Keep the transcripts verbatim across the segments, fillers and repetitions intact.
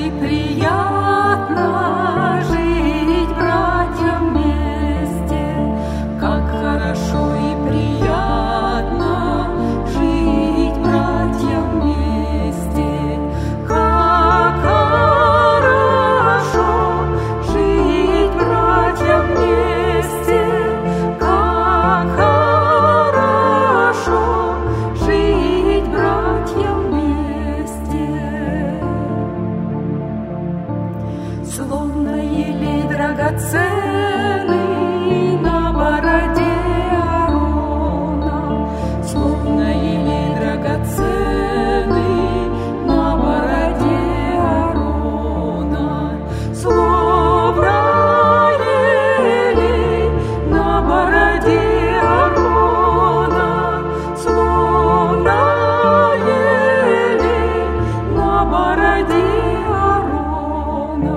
и приятно жить братьям вместе, как хорошо и приятно жить братьям вместе, как хорошо жить братьям вместе, как хорошо жить братьям вместе. Словно елей драгоценный на бороде Аарона, словно елей драгоценный на бороде Аарона, словно елей на бороде Аарона, словно елей на бороде Аарона.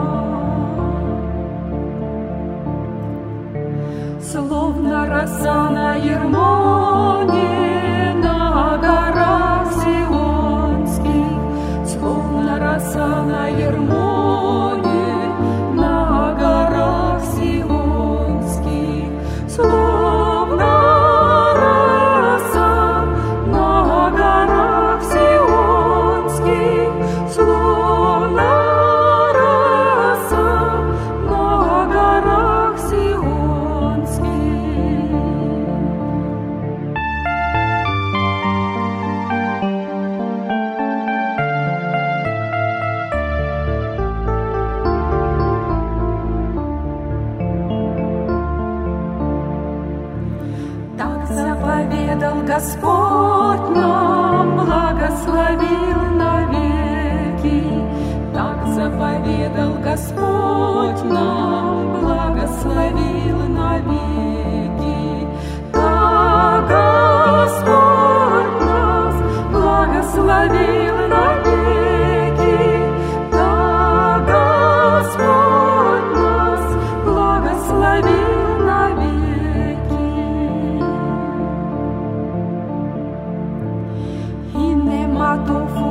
Словно роса на Ермоне, на горах Сионских, словно роса на Ермоне, на горах Сионских, словно роса на горах Сионских, словно роса на горах Сионских. Так заповедал Господь нам, благословил навеки. Так заповедал Господь нам, благословил навеки. Так Господь нас благословил навеки. Так Господь нас благословил навеки. И нема